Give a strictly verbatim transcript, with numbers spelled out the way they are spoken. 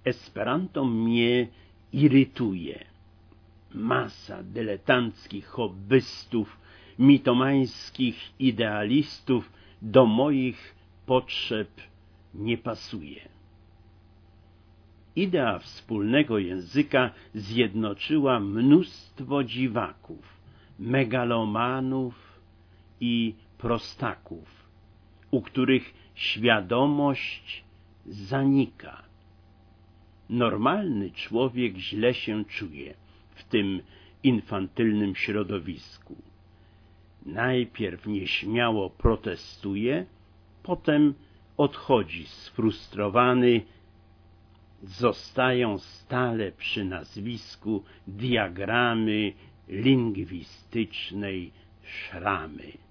Esperanto mnie irytuje. Masa dyletanckich hobbystów, mitomańskich idealistów do moich potrzeb nie pasuje. Idea wspólnego języka zjednoczyła mnóstwo dziwaków, megalomanów i prostaków, u których świadomość zanika. Normalny człowiek źle się czuje w tym infantylnym środowisku. Najpierw nieśmiało protestuje, potem odchodzi sfrustrowany. Zostają stale przy nazwisku diagramy lingwistycznej szramy.